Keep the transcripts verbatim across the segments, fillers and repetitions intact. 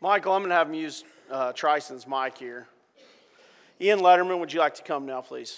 Michael, I'm going to have him use uh, Trison's mic here. Ian Letterman, would you like to come now, please?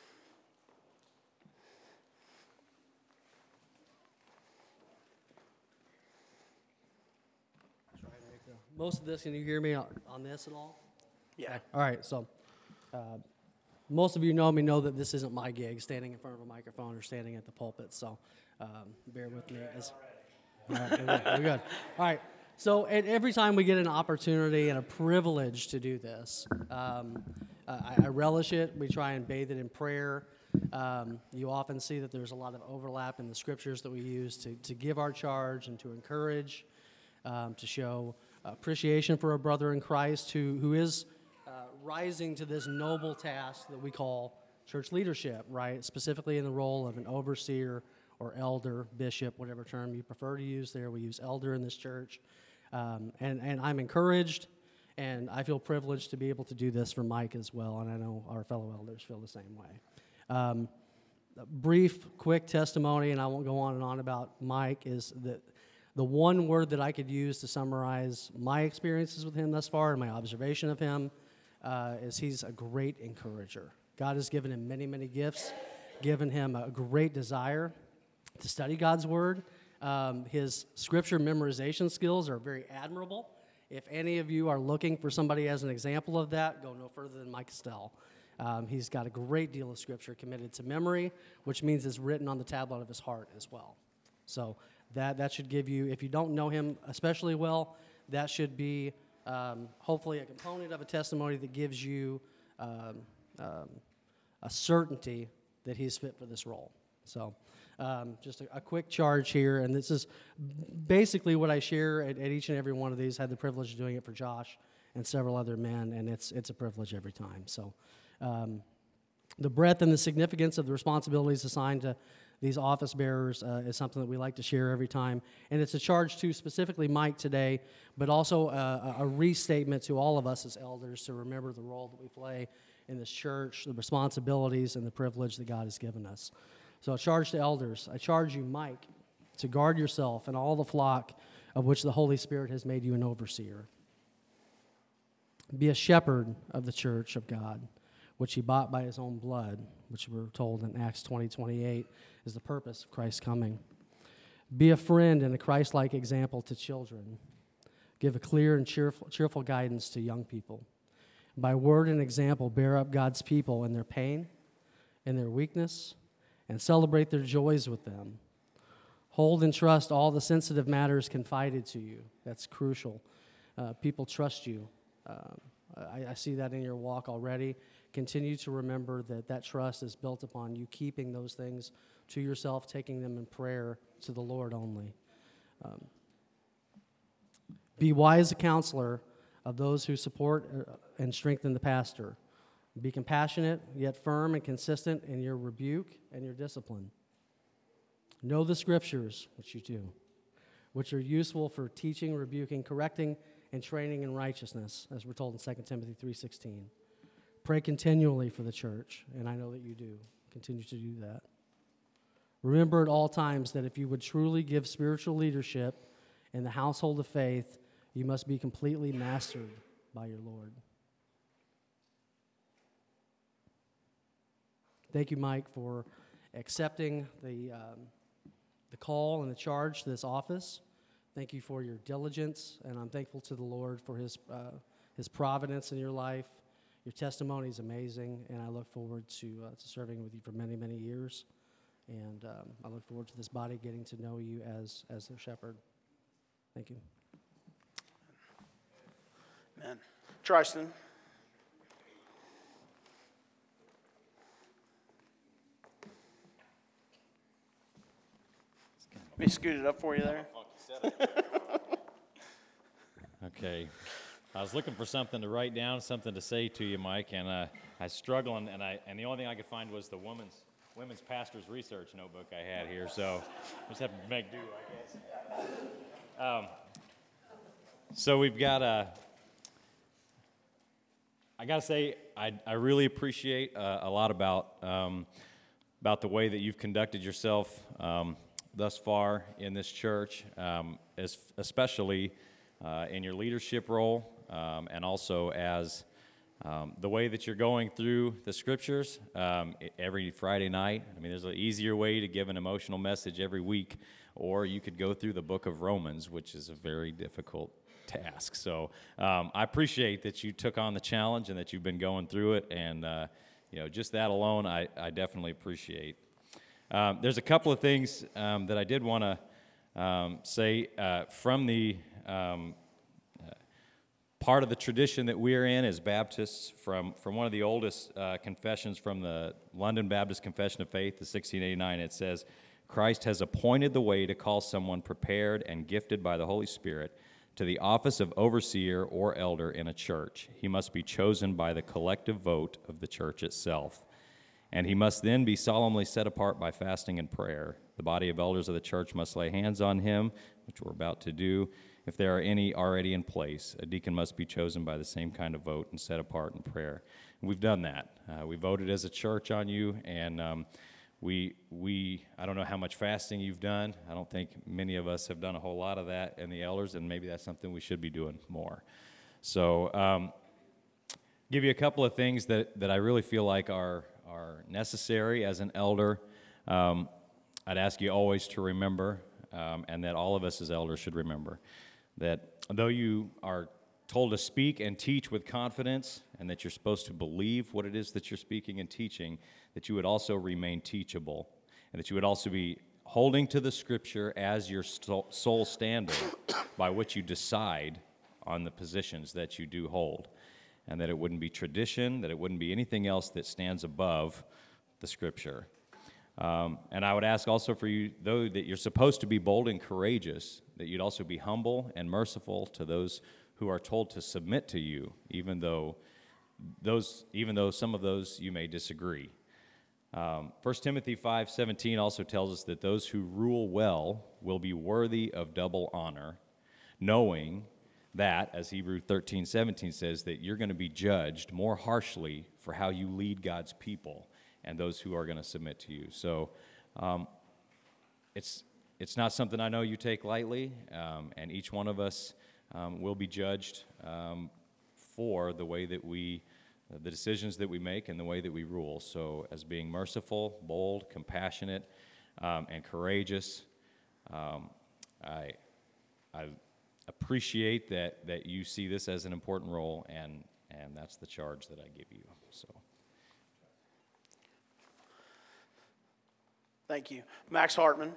Most of this, can you hear me on, on this at all? Yeah. All right, so uh, most of you know me know that this isn't my gig, standing in front of a microphone or standing at the pulpit, so um, bear with me. As, all right, we're good, we're good. All right, so at every time we get an opportunity and a privilege to do this, um, I, I relish it. We try and bathe it in prayer. Um, you often see that there's a lot of overlap in the scriptures that we use to, to give our charge and to encourage, um, to show appreciation for a brother in Christ who, who is uh, rising to this noble task that we call church leadership, right? Specifically in the role of an overseer or elder, bishop, whatever term you prefer to use there. We use elder in this church. Um, and, and I'm encouraged, and I feel privileged to be able to do this for Mike as well, and I know our fellow elders feel the same way. Um, a brief, quick testimony, and I won't go on and on about Mike, is that the one word that I could use to summarize my experiences with him thus far and my observation of him uh, is he's a great encourager. God has given him many, many gifts, given him a great desire to study God's word. Um, his scripture memorization skills are very admirable. If any of you are looking for somebody as an example of that, go no further than Mike Estelle. Um, he's got a great deal of scripture committed to memory, which means it's written on the tablet of his heart as well. So that that should give you, if you don't know him especially well, that should be um, hopefully a component of a testimony that gives you um, um, a certainty that he's fit for this role. So um, just a, a quick charge here, and this is basically what I share at, at each and every one of these. I had the privilege of doing it for Josh and several other men, and it's it's a privilege every time. So um, the breadth and the significance of the responsibilities assigned to these office bearers uh, is something that we like to share every time. And it's a charge to specifically Mike today, but also a, a restatement to all of us as elders to remember the role that we play in this church, the responsibilities and the privilege that God has given us. So a charge to elders. I charge you, Mike, to guard yourself and all the flock of which the Holy Spirit has made you an overseer. Be a shepherd of the church of God, which he bought by his own blood, which we're told in Acts twenty twenty-eight is the purpose of Christ's coming. Be a friend and a Christ-like example to children. Give a clear and cheerful, cheerful guidance to young people. By word and example, bear up God's people in their pain, in their weakness, and celebrate their joys with them. Hold and trust all the sensitive matters confided to you. That's crucial. Uh, people trust you. Um, I, I see that in your walk already. Continue to remember that that trust is built upon you keeping those things to yourself, taking them in prayer to the Lord only. Um, be wise a counselor of those who support and strengthen the pastor. Be compassionate, yet firm and consistent in your rebuke and your discipline. Know the scriptures, which you do, which are useful for teaching, rebuking, correcting, and training in righteousness, as we're told in Second Timothy three sixteen. Pray continually for the church, and I know that you do. Continue to do that. Remember at all times that if you would truly give spiritual leadership in the household of faith, you must be completely mastered by your Lord. Thank you, Mike, for accepting the, um, the call and the charge to this office. Thank you for your diligence, and I'm thankful to the Lord for his, uh, his providence in your life. Your testimony is amazing, and I look forward to, uh, to serving with you for many, many years. And um, I look forward to this body getting to know you as, as their shepherd. Thank you. Amen. Tristan. Let me scoot it up for you there. Okay. I was looking for something to write down, something to say to you, Mike, and uh, I was struggling, and I and the only thing I could find was the women's women's pastor's research notebook I had here, so I just have to make do, I guess. Um, so we've got a. I got to say, I I really appreciate uh, a lot about um, about the way that you've conducted yourself um, thus far in this church, um, as especially uh, in your leadership role, um, and also as um, the way that you're going through the scriptures um, e- every Friday night. I mean, there's an easier way to give an emotional message every week, or you could go through the book of Romans, which is a very difficult task. So um, I appreciate that you took on the challenge and that you've been going through it, and uh, you know, just that alone, I, I definitely appreciate. Um, there's a couple of things um, that I did want to um, say uh, from the um, uh, part of the tradition that we're in as Baptists, from, from one of the oldest uh, confessions from the London Baptist Confession of Faith, the sixteen eighty-nine. It says, Christ has appointed the way to call someone prepared and gifted by the Holy Spirit to the office of overseer or elder in a church. He must be chosen by the collective vote of the church itself. And he must then be solemnly set apart by fasting and prayer. The body of elders of the church must lay hands on him, which we're about to do. If there are any already in place, a deacon must be chosen by the same kind of vote and set apart in prayer. And we've done that. Uh, we voted as a church on you, and um, we, we, I don't know how much fasting you've done. I don't think many of us have done a whole lot of that in the elders, and maybe that's something we should be doing more. So, um, give you a couple of things that, that I really feel like are are necessary as an elder. Um, I'd ask you always to remember, um, and that all of us as elders should remember, that though you are told to speak and teach with confidence, and that you're supposed to believe what it is that you're speaking and teaching, that you would also remain teachable, and that you would also be holding to the Scripture as your sole standard by which you decide on the positions that you do hold. And that it wouldn't be tradition, that it wouldn't be anything else that stands above the Scripture. Um, and I would ask also for you, though that you're supposed to be bold and courageous, that you'd also be humble and merciful to those who are told to submit to you, even though those, even though some of those you may disagree. Um, First Timothy five seventeen also tells us that those who rule well will be worthy of double honor, knowing that, as Hebrews thirteen seventeen says, that you're going to be judged more harshly for how you lead God's people and those who are going to submit to you. So um, it's it's not something I know you take lightly, um, and each one of us um, will be judged um, for the way that we, uh, the decisions that we make and the way that we rule. So as being merciful, bold, compassionate, um, and courageous, um, I I appreciate that that you see this as an important role, and and that's the charge that I give you. So Thank you. Max Hartman.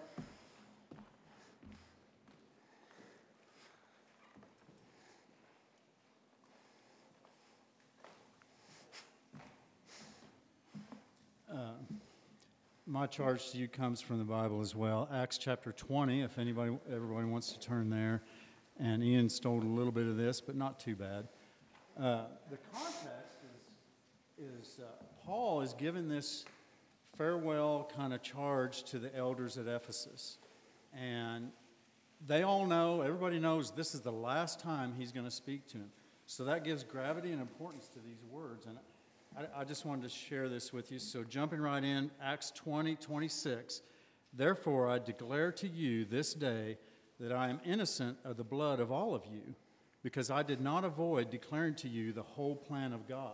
My charge to you comes from the Bible as well. Acts chapter twenty, if anybody, everybody wants to turn there. And Ian stole a little bit of this, but not too bad. Uh, the context is, is uh, Paul is given this farewell kind of charge to the elders at Ephesus. And they all know, everybody knows this is the last time he's going to speak to him. So that gives gravity and importance to these words. And I, I just wanted to share this with you. So jumping right in, Acts twenty, twenty-six. Therefore I declare to you this day that I am innocent of the blood of all of you, because I did not avoid declaring to you the whole plan of God.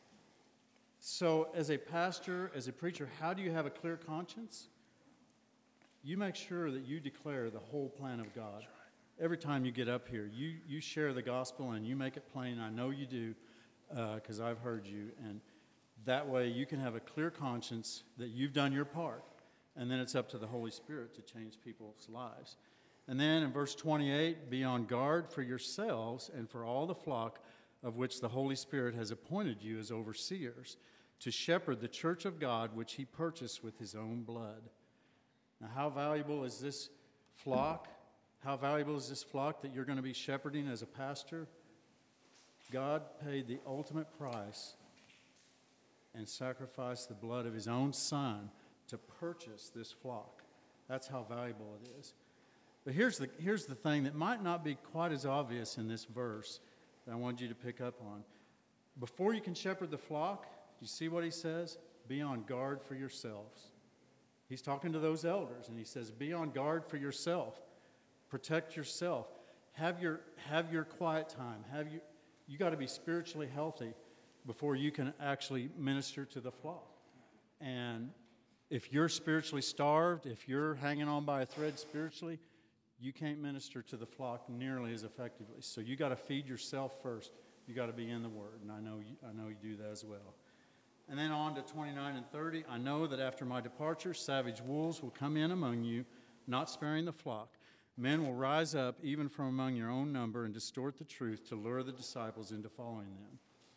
So as a pastor, as a preacher, how do you have a clear conscience? You make sure that you declare the whole plan of God. Every time you get up here, you, you share the gospel and you make it plain. I know you do, because uh, I've heard you. And that way you can have a clear conscience that you've done your part. And then it's up to the Holy Spirit to change people's lives. And then in verse twenty-eight, be on guard for yourselves and for all the flock of which the Holy Spirit has appointed you as overseers, to shepherd the church of God which he purchased with his own blood. Now, how valuable is this flock? How valuable is this flock that you're going to be shepherding as a pastor? God paid the ultimate price and sacrificed the blood of his own son to purchase this flock. That's how valuable it is. But here's the, here's the thing that might not be quite as obvious in this verse that I want you to pick up on. Before you can shepherd the flock, you see what he says? Be on guard for yourselves. He's talking to those elders, and he says, be on guard for yourself. Protect yourself. have your, have your quiet time. Have you, you got to be spiritually healthy before you can actually minister to the flock. And if you're spiritually starved, if you're hanging on by a thread spiritually, you can't minister to the flock nearly as effectively. So you got to feed yourself first. You got to be in the Word, and I know you, I know you do that as well. And then on to twenty-nine and thirty, I know that after my departure, savage wolves will come in among you, not sparing the flock. Men will rise up even from among your own number and distort the truth to lure the disciples into following them.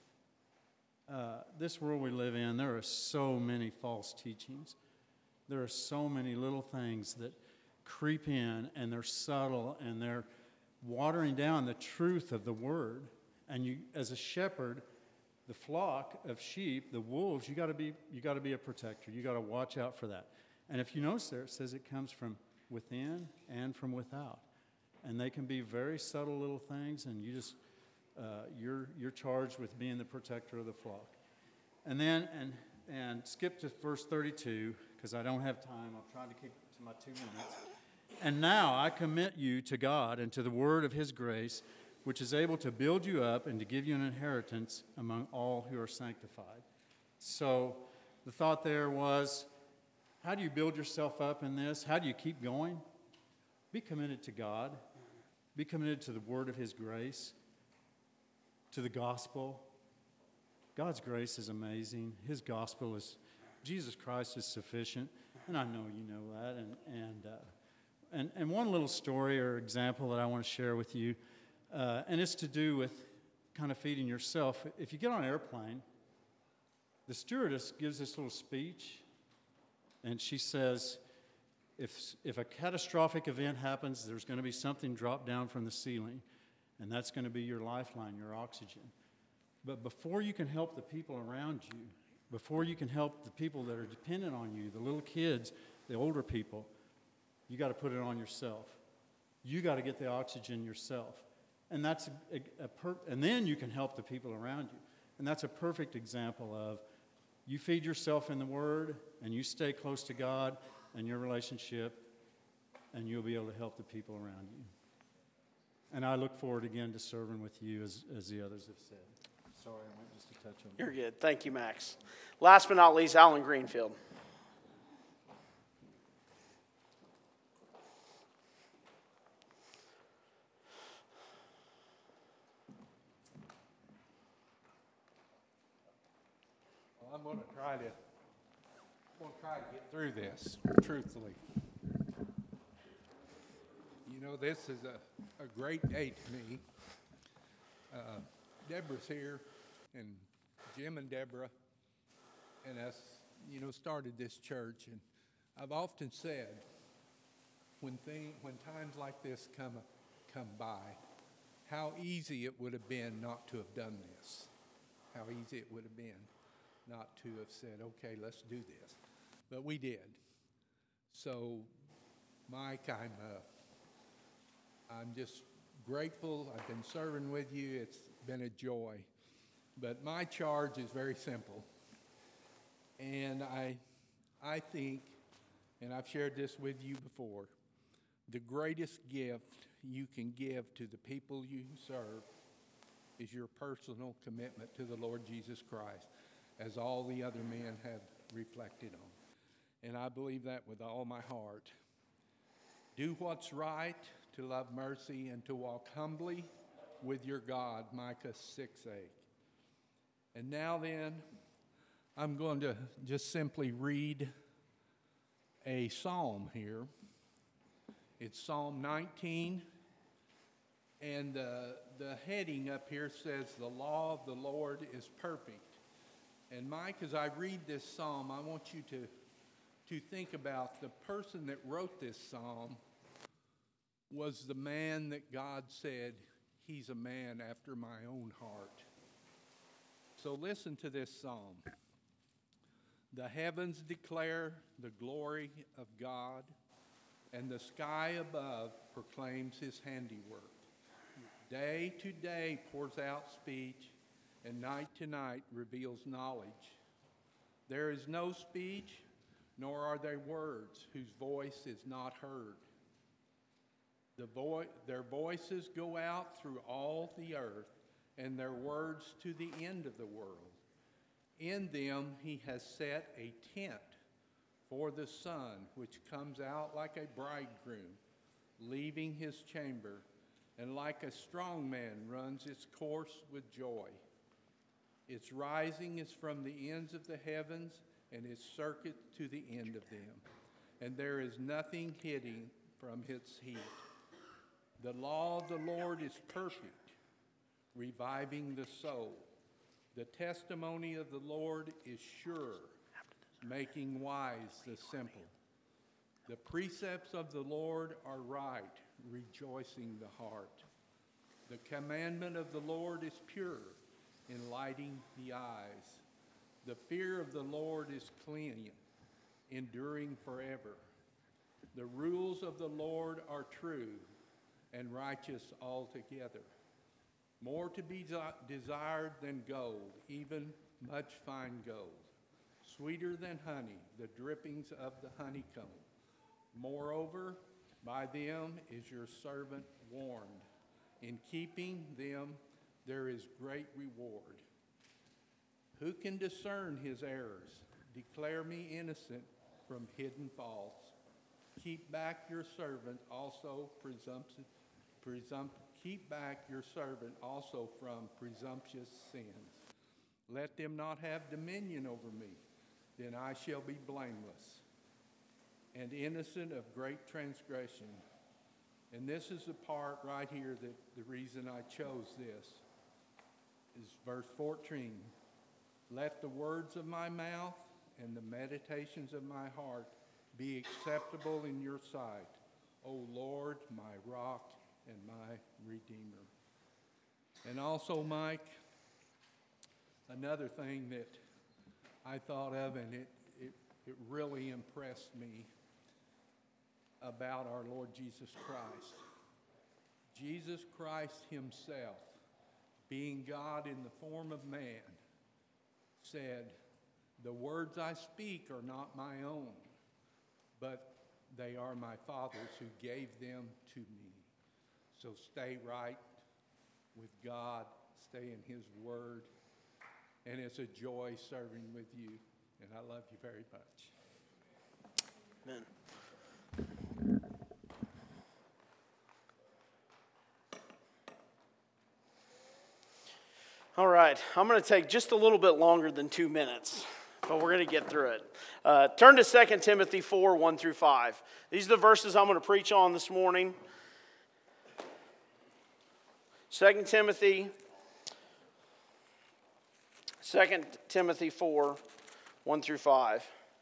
Uh, this world we live in, there are so many false teachings. There are so many little things that creep in, and they're subtle, and they're watering down the truth of the Word. And you, as a shepherd, the flock of sheep, the wolves, you got to be you got to be a protector. You got to watch out for that. And if you notice there, it says it comes from within and from without, and they can be very subtle little things. And you just uh, you're you're charged with being the protector of the flock. And then and and skip to verse thirty-two because I don't have time. I'll try to keep it to my two minutes. And now I commit you to God and to the word of His grace, which is able to build you up and to give you an inheritance among all who are sanctified. So the thought there was, how do you build yourself up in this? How do you keep going? Be committed to God. Be committed to the word of His grace, to the gospel. God's grace is amazing. His gospel is, Jesus Christ is sufficient, and I know you know that. And and uh, and, and one little story or example that I want to share with you, Uh, and it's to do with kind of feeding yourself. If you get on an airplane, the stewardess gives this little speech, and she says, if, if a catastrophic event happens, there's going to be something dropped down from the ceiling, and that's going to be your lifeline, your oxygen. But before you can help the people around you, before you can help the people that are dependent on you, the little kids, the older people, you got to put it on yourself. You got to get the oxygen yourself. And that's a, a, a per, and then you can help the people around you. And that's a perfect example of you feed yourself in the Word, and you stay close to God and your relationship, and you'll be able to help the people around you. And I look forward again to serving with you, as, as the others have said. Sorry, I went just a touch on. You're good. Thank you, Max. Last but not least, Alan Greenfield. I'm going to try to, I'm going to try to get through this, truthfully. You know, this is a, a great day to me. Uh, Deborah's here, and Jim and Deborah and us, you know, started this church. And I've often said, when thing, when times like this come come by, how easy it would have been not to have done this. How easy it would have been not to have said, okay, let's do this. But we did. So, Mike, I'm, uh, I'm just grateful. I've been serving with you. It's been a joy. But my charge is very simple. And I, I think, and I've shared this with you before, the greatest gift you can give to the people you serve is your personal commitment to the Lord Jesus Christ, as all the other men have reflected on. And I believe that with all my heart. Do what's right, to love mercy, and to walk humbly with your God, Micah six eight. And now then, I'm going to just simply read a psalm here. It's Psalm nineteen, and the, the heading up here says, "The law of the Lord is perfect." And Mike, as I read this psalm, I want you to, to think about the person that wrote this psalm was the man that God said, he's a man after my own heart. So listen to this psalm. The heavens declare the glory of God, and the sky above proclaims his handiwork. Day to day pours out speech, and night to night reveals knowledge. There is no speech, nor are there words whose voice is not heard. The vo- their voices go out through all the earth, and their words to the end of the world. In them he has set a tent for the sun, which comes out like a bridegroom, leaving his chamber, and like a strong man runs its course with joy. Its rising is from the ends of the heavens, and its circuit to the end of them. And there is nothing hidden from its heat. The law of the Lord is perfect, reviving the soul. The testimony of the Lord is sure, making wise the simple. The precepts of the Lord are right, rejoicing the heart. The commandment of the Lord is pure, enlightening the eyes. The fear of the Lord is clean, enduring forever. The rules of the Lord are true and righteous altogether. More to be desired than gold, even much fine gold. Sweeter than honey, the drippings of the honeycomb. Moreover, by them is your servant warned. In keeping them, there is great reward. Who can discern his errors? Declare me innocent from hidden faults. Keep back your servant also presumptuous, presump, keep back your servant also from presumptuous sins. Let them not have dominion over me, then I shall be blameless and innocent of great transgression. And this is the part right here that the reason I chose this is verse fourteen. Let the words of my mouth and the meditations of my heart be acceptable in your sight, O Lord, my rock and my redeemer. And also, Mike, another thing that I thought of, and it, it, it really impressed me about our Lord Jesus Christ. Jesus Christ himself, being God in the form of man, said, the words I speak are not my own, but they are my Father's who gave them to me. So stay right with God, stay in his word, and it's a joy serving with you, and I love you very much. Amen. All right, I'm going to take just a little bit longer than two minutes, but we're going to get through it. Uh, turn to Second Timothy four, one through five. These are the verses I'm going to preach on this morning. Second Timothy, Second Timothy four, one through five.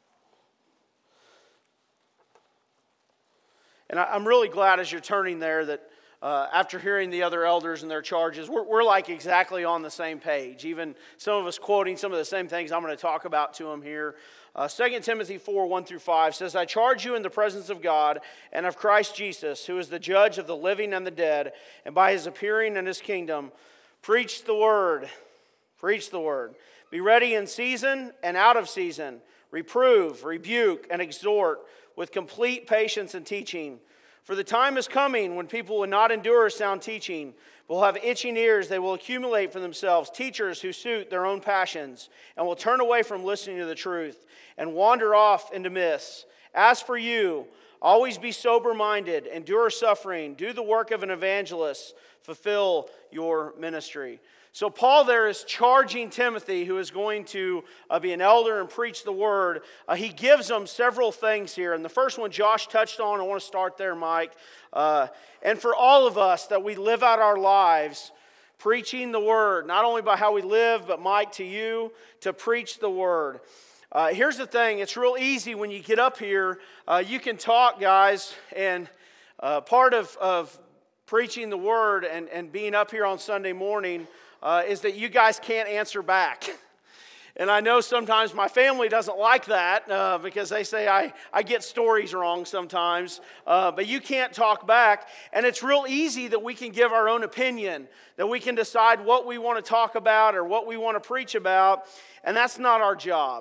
And I, I'm really glad as you're turning there that Uh, after hearing the other elders and their charges, we're, we're like exactly on the same page. Even some of us quoting some of the same things I'm going to talk about to them here. Uh, Second Timothy four, one through five says, I charge you in the presence of God and of Christ Jesus, who is the judge of the living and the dead, and by his appearing in his kingdom, preach the word. Preach the word. Be ready in season and out of season. Reprove, rebuke, and exhort with complete patience and teaching. For the time is coming when people will not endure sound teaching, but will have itching ears. They will accumulate for themselves teachers who suit their own passions, and will turn away from listening to the truth, and wander off into myths. As for you, always be sober-minded, endure suffering, do the work of an evangelist, fulfill your ministry. So Paul there is charging Timothy, who is going to uh, be an elder and preach the word. Uh, he gives him several things here. And the first one Josh touched on. I want to start there, Mike. Uh, and for all of us that we live out our lives preaching the word, not only by how we live, but Mike, to you, to preach the word. Uh, here's the thing. It's real easy when you get up here. Uh, you can talk, guys, and uh, part of, of preaching the word and, and being up here on Sunday morning Uh, is that you guys can't answer back. And I know sometimes my family doesn't like that uh, because they say I, I get stories wrong sometimes. Uh, but you can't talk back. And it's real easy that we can give our own opinion, that we can decide what we want to talk about or what we want to preach about. And that's not our job.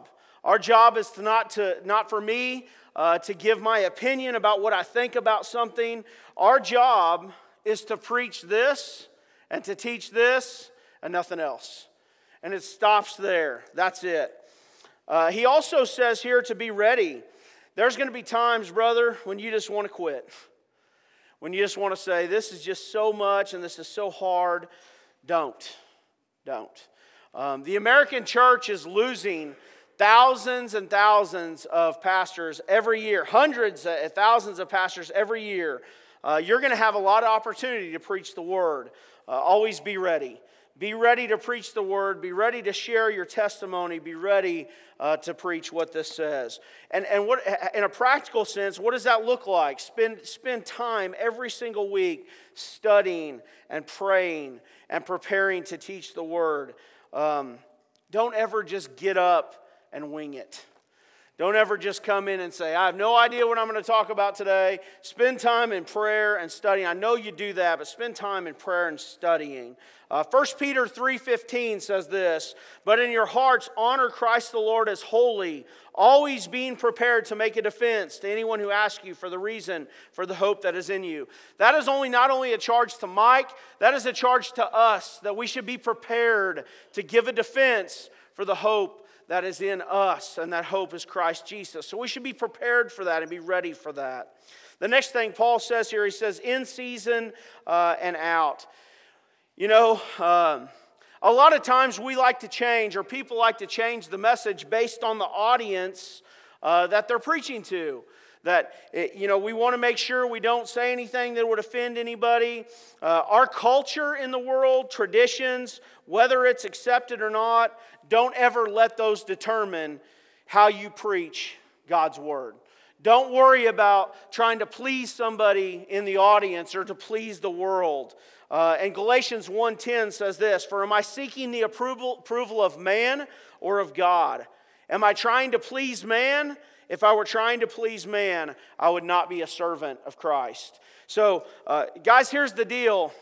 Our job is to not, to, not for me uh, to give my opinion about what I think about something. Our job is to preach this and to teach this and nothing else. And it stops there. That's it. Uh, he also says here to be ready. There's going to be times, brother, when you just want to quit. When you just want to say, this is just so much and this is so hard. Don't. Don't. Um, the American church is losing thousands and thousands of pastors every year. Hundreds of thousands of pastors every year. Uh, you're going to have a lot of opportunity to preach the Word. Uh, always be ready. Be ready to preach the Word. Be ready to share your testimony. Be ready uh, to preach what this says. And, and what, in a practical sense, what does that look like? Spend, spend time every single week studying and praying and preparing to teach the Word. Um, don't ever just get up and wing it. Don't ever just come in and say, I have no idea what I'm going to talk about today. Spend time in prayer and studying. I know you do that, but spend time in prayer and studying. Uh, First Peter three fifteen says this, but in your hearts honor Christ the Lord as holy, always being prepared to make a defense to anyone who asks you for the reason for the hope that is in you. That is only not only a charge to Mike, that is a charge to us, that we should be prepared to give a defense for the hope that is in us, and that hope is Christ Jesus. So we should be prepared for that and be ready for that. The next thing Paul says here, he says, in season uh, and out. You know, um, a lot of times we like to change, or people like to change the message based on the audience uh, that they're preaching to. That, it, you know, we want to make sure we don't say anything that would offend anybody. Uh, our culture in the world, traditions, whether it's accepted or not, don't ever let those determine how you preach God's Word. Don't worry about trying to please somebody in the audience or to please the world. Uh, and Galatians one ten says this, for am I seeking the approval, approval of man or of God? Am I trying to please man? If I were trying to please man, I would not be a servant of Christ. So, uh, guys, here's the deal.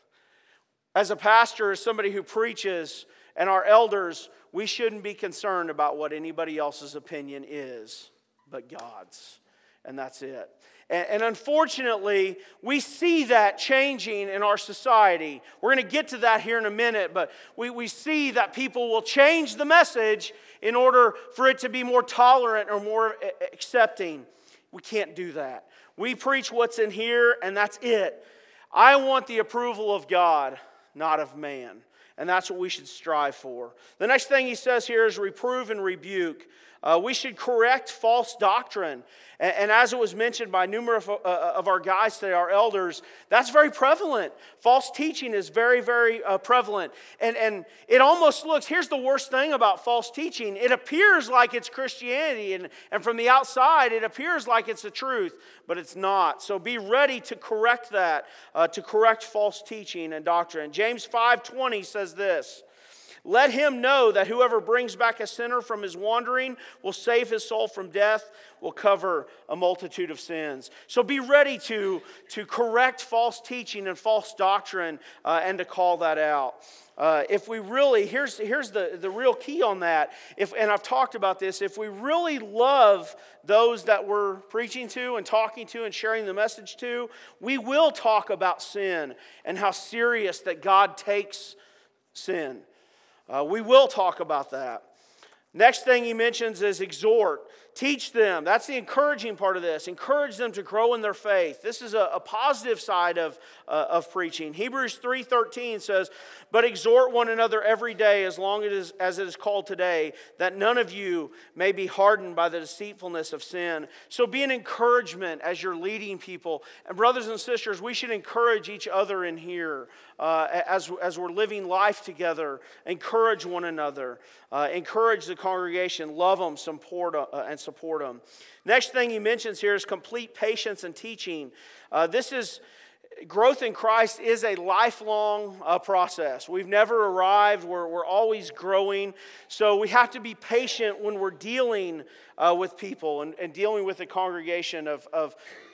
As a pastor, as somebody who preaches, and our elders, we shouldn't be concerned about what anybody else's opinion is, but God's. And that's it. And, and unfortunately, we see that changing in our society. We're going to get to that here in a minute, but we, we see that people will change the message in order for it to be more tolerant or more accepting. We can't do that. We preach what's in here, and that's it. I want the approval of God, not of man. And that's what we should strive for. The next thing he says here is reprove and rebuke. Uh, we should correct false doctrine. And, and as it was mentioned by numerous uh, of our guys today, our elders, that's very prevalent. False teaching is very, very uh, prevalent. And, and it almost looks, here's the worst thing about false teaching. It appears like it's Christianity. And, and from the outside, it appears like it's the truth. But it's not. So be ready to correct that, uh, to correct false teaching and doctrine. James five twenty says this, let him know that whoever brings back a sinner from his wandering will save his soul from death, will cover a multitude of sins. So be ready to, to correct false teaching and false doctrine uh, and to call that out. Uh, if we really, here's, here's the, the real key on that, if, and I've talked about this, if we really love those that we're preaching to and talking to and sharing the message to, we will talk about sin and how serious that God takes sin. Uh, we will talk about that. Next thing he mentions is exhort. Teach them. That's the encouraging part of this. Encourage them to grow in their faith. This is a, a positive side of, uh, of preaching. Hebrews three thirteen says, but exhort one another every day as long as it, is, as it is called today, that none of you may be hardened by the deceitfulness of sin. So be an encouragement as you're leading people. And brothers and sisters, we should encourage each other in here uh, as, as we're living life together. Encourage one another. Uh, encourage the congregation. Love them, support, uh, and support them. Next thing he mentions here is complete patience and teaching. Uh, this is growth in Christ is a lifelong uh, process. We've never arrived. We're, we're always growing. So we have to be patient when we're dealing uh, with people and, and dealing with the congregation of, of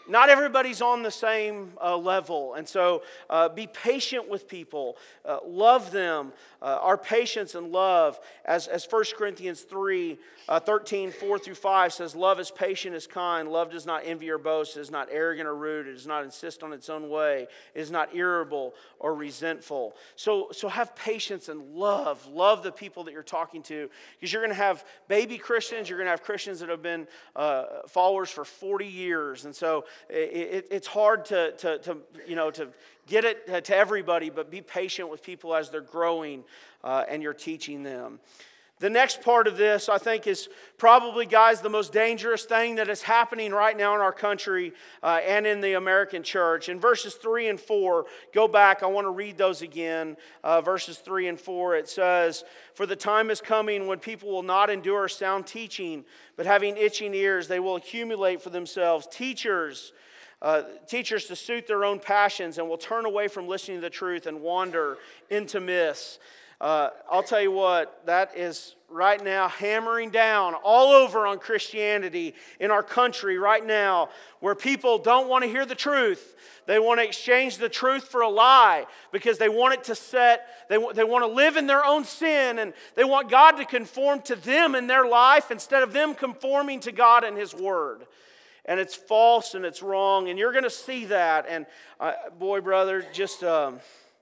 not everybody's on the same uh, level. And so uh, be patient with people. Uh, love them. Uh, our patience and love, as, as First Corinthians three, uh, thirteen, four through five says, love is patient, is kind. Love does not envy or boast. It is not arrogant or rude. It does not insist on its own way. It is not irritable or resentful. So, so have patience and love. Love the people that you're talking to. Because you're going to have baby Christians. You're going to have Christians that have been uh, followers for forty years. And so it, it, it's hard to, to, to, you know, to get it to everybody, but be patient with people as they're growing uh, and you're teaching them. The next part of this, I think, is probably, guys, the most dangerous thing that is happening right now in our country uh, and in the American church. In verses three and four, go back. I want to read those again. Uh, verses three and four, it says, "For the time is coming when people will not endure sound teaching, but having itching ears, they will accumulate for themselves teachers, Uh, teachers to suit their own passions, and will turn away from listening to the truth and wander into myths." Uh, I'll tell you what, that is right now hammering down all over on Christianity in our country right now, where people don't want to hear the truth. They want to exchange the truth for a lie because they want it to set, they, they want to live in their own sin, and they want God to conform to them in their life instead of them conforming to God and His Word. And it's false and it's wrong, and you're going to see that. And uh, boy, brother, just um,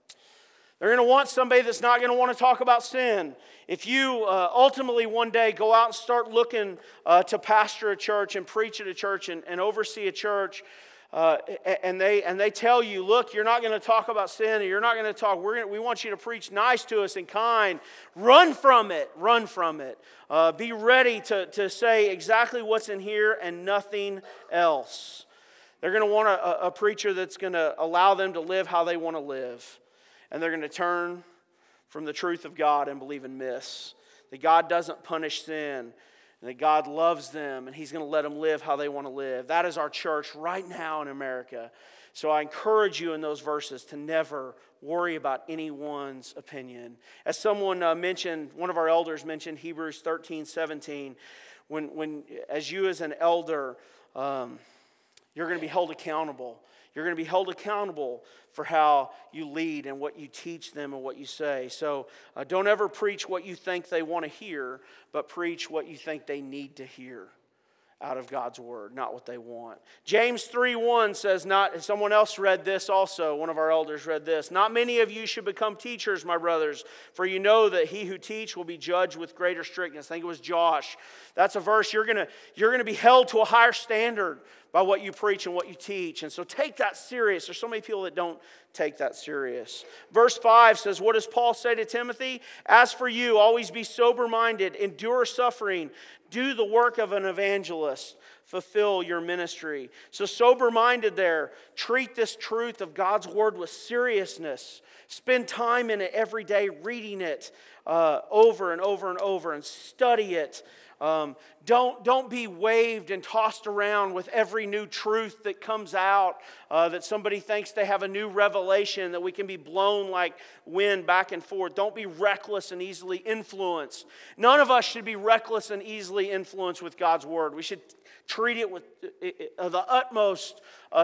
they're going to want somebody that's not going to want to talk about sin. If you uh, ultimately one day go out and start looking uh, to pastor a church and preach at a church and, and oversee a church, Uh, and they and they tell you, look, you're not going to talk about sin, or you're not going to talk. We're gonna, we want you to preach nice to us and kind. Run from it. Run from it. Uh, be ready to, to say exactly what's in here and nothing else. They're going to want a, a preacher that's going to allow them to live how they want to live, and they're going to turn from the truth of God and believe in myths. That God doesn't punish sin. And that God loves them, and He's going to let them live how they want to live. That is our church right now in America. So I encourage you in those verses to never worry about anyone's opinion. As someone uh, mentioned, one of our elders mentioned Hebrews thirteen seventeen. When, when as you as an elder, um, you're going to be held accountable. You're going to be held accountable for how you lead and what you teach them and what you say. So uh, don't ever preach what you think they want to hear, but preach what you think they need to hear out of God's Word, not what they want. James three one says, not, someone else read this also, one of our elders read this, "Not many of you should become teachers, my brothers, for you know that he who teach will be judged with greater strictness." I think it was Josh. That's a verse, you're going to you're going to be held to a higher standard by what you preach and what you teach. And so take that serious. There's so many people that don't take that serious. Verse five says, what does Paul say to Timothy? "As for you, always be sober-minded, endure suffering, do the work of an evangelist, fulfill your ministry." So sober-minded there. Treat this truth of God's Word with seriousness. Spend time in it every day, reading it uh, over and over and over, and study it. Um, don't, don't be waved and tossed around with every new truth that comes out, uh, that somebody thinks they have a new revelation, that we can be blown like wind back and forth. Don't be reckless and easily influenced. None of us should be reckless and easily influenced with God's Word. We should treat it with uh, the utmost uh,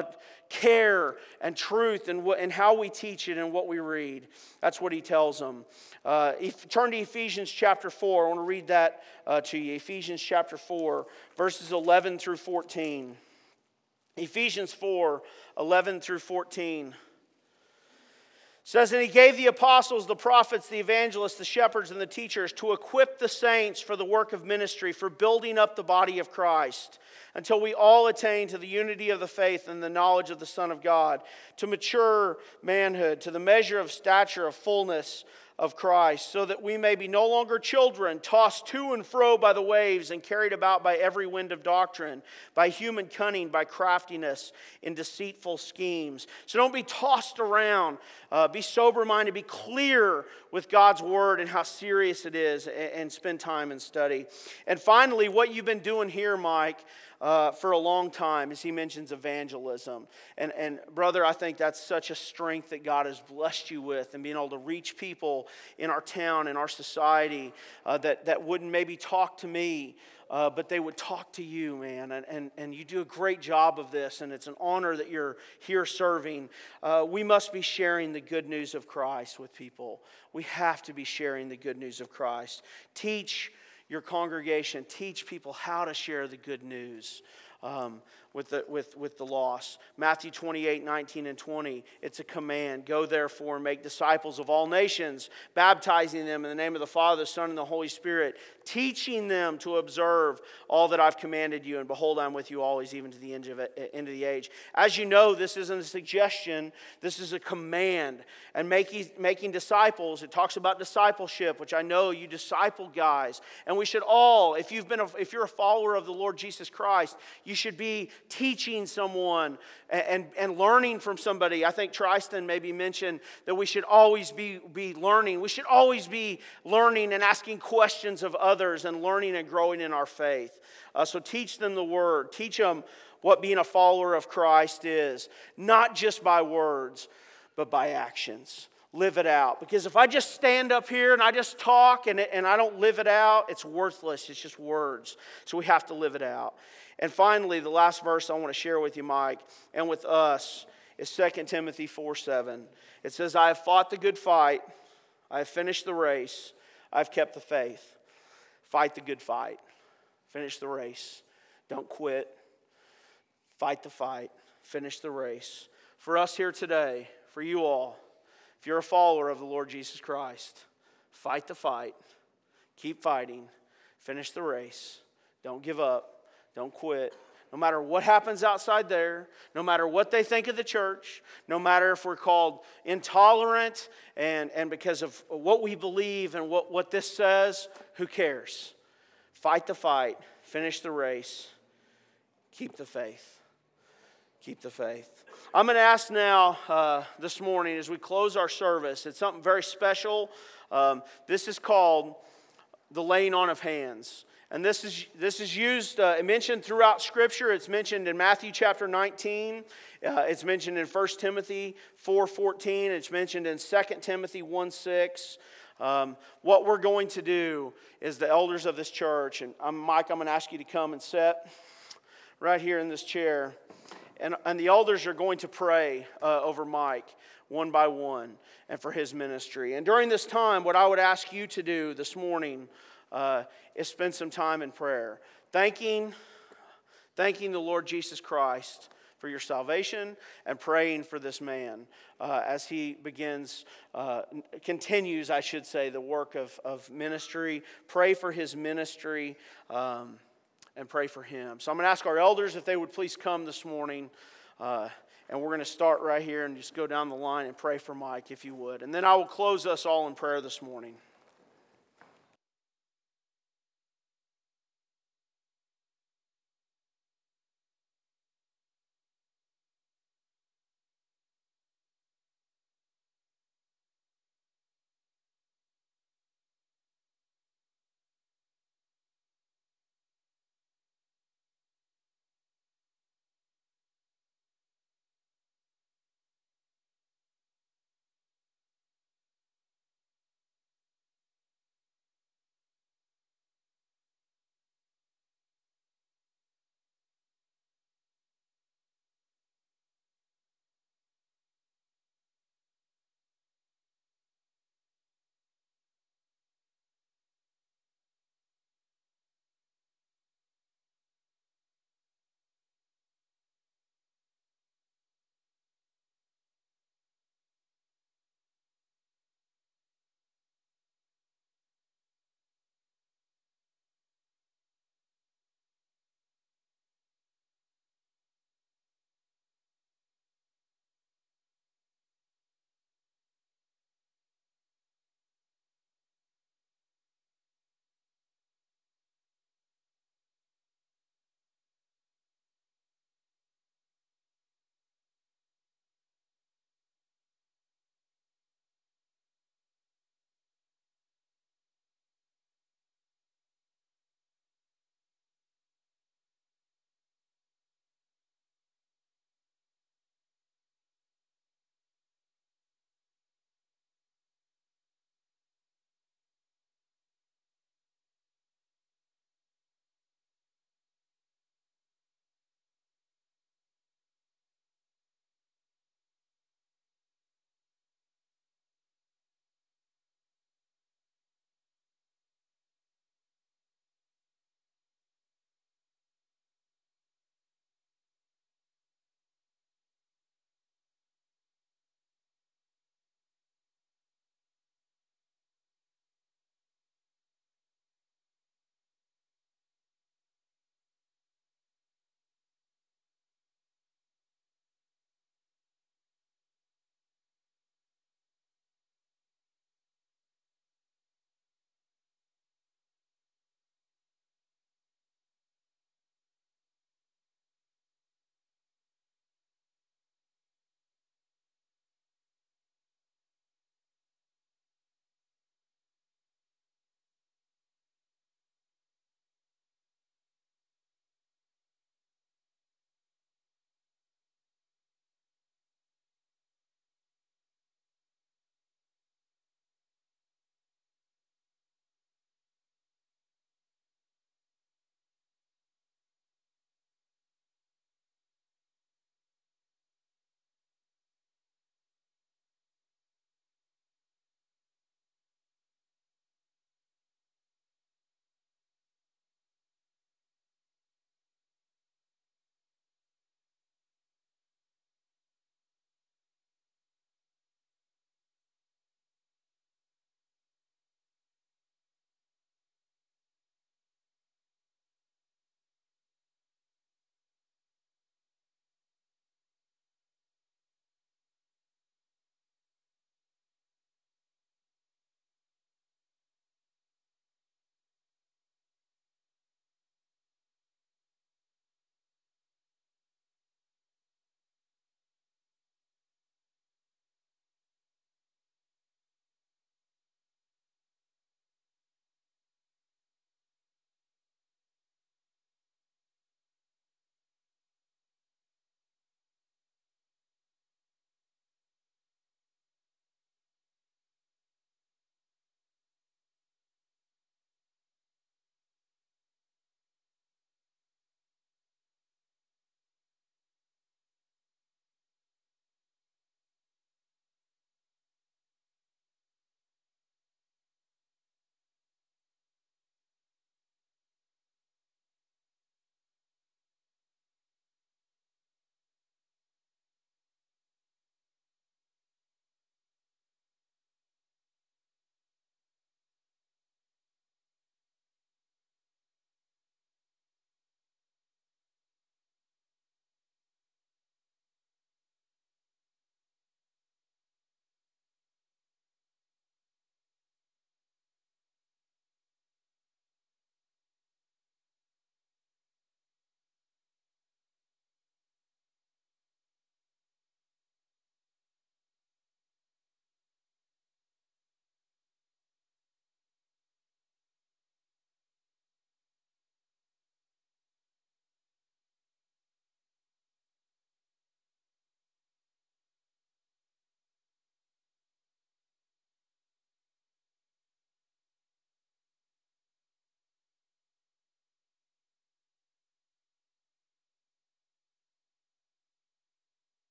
care and truth and, and how we teach it and what we read. That's what he tells them. Uh, if, turn to Ephesians chapter four. I want to read that uh, to you. Ephesians chapter four, verses eleven through fourteen. Ephesians four, eleven through fourteen. It says, "And he gave the apostles, the prophets, the evangelists, the shepherds, and the teachers to equip the saints for the work of ministry, for building up the body of Christ, until we all attain to the unity of the faith and the knowledge of the Son of God, to mature manhood, to the measure of stature of fullness of Christ, so that we may be no longer children, tossed to and fro by the waves and carried about by every wind of doctrine, by human cunning, by craftiness in deceitful schemes." So don't be tossed around. Uh, be sober-minded. Be clear with God's Word and how serious it is, and, and spend time and study. And finally, what you've been doing here, Mike, uh, for a long time as he mentions evangelism. And, and brother, I think that's such a strength that God has blessed you with, and being able to reach people in our town, in our society, uh, that, that wouldn't maybe talk to me, Uh, but they would talk to you, man, and, and, and you do a great job of this, and it's an honor that you're here serving. Uh, we must be sharing the good news of Christ with people. We have to be sharing the good news of Christ. Teach your congregation, teach people how to share the good news um, with the with with the lost. Matthew twenty-eight, nineteen, and twenty, it's a command. Go therefore and make disciples of all nations, baptizing them in the name of the Father, the Son, and the Holy Spirit, teaching them to observe all that I've commanded you, and behold, I'm with you always, even to the end of, end of the age. As you know, this isn't a suggestion, this is a command. And making, making disciples, it talks about discipleship, which I know you disciple guys. And we should all, if you've been a, if you're a follower of the Lord Jesus Christ, you should be teaching someone and, and, and learning from somebody. I think Tristan maybe mentioned that we should always be, be learning. We should always be learning and asking questions of others and learning and growing in our faith. Uh, so teach them the Word. Teach them what being a follower of Christ is. Not just by words, but by actions. Live it out. Because if I just stand up here and I just talk and, and I don't live it out, it's worthless. It's just words. So we have to live it out. And finally, the last verse I want to share with you, Mike, and with us, is Second Timothy four seven. It says, I have fought the good fight. I have finished the race. I have kept the faith. Fight the good fight. Finish the race. Don't quit. Fight the fight. Finish the race. For us here today, for you all, if you're a follower of the Lord Jesus Christ, fight the fight. Keep fighting. Finish the race. Don't give up. Don't quit. No matter what happens outside there, no matter what they think of the church, no matter if we're called intolerant and, and because of what we believe and what, what this says, who cares? Fight the fight. Finish the race. Keep the faith. Keep the faith. I'm going to ask now uh, this morning as we close our service, it's something very special. Um, this is called the laying on of hands. And this is this is used, uh, mentioned throughout Scripture. It's mentioned in Matthew chapter nineteen. Uh, it's mentioned in First Timothy four fourteen. It's mentioned in Second Timothy one six. Um, what we're going to do is the elders of this church, and I'm, Mike, I'm going to ask you to come and sit right here in this chair. And, and the elders are going to pray uh, over Mike one by one and for his ministry. And during this time, what I would ask you to do this morning uh, is spend some time in prayer. Thanking, thanking the Lord Jesus Christ for your salvation and praying for this man uh, as he begins, uh, continues, I should say, the work of, of ministry. Pray for his ministry. Um, And pray for him. So I'm going to ask our elders if they would please come this morning. Uh, and we're going to start right here and just go down the line and pray for Mike, if you would. And then I will close us all in prayer this morning.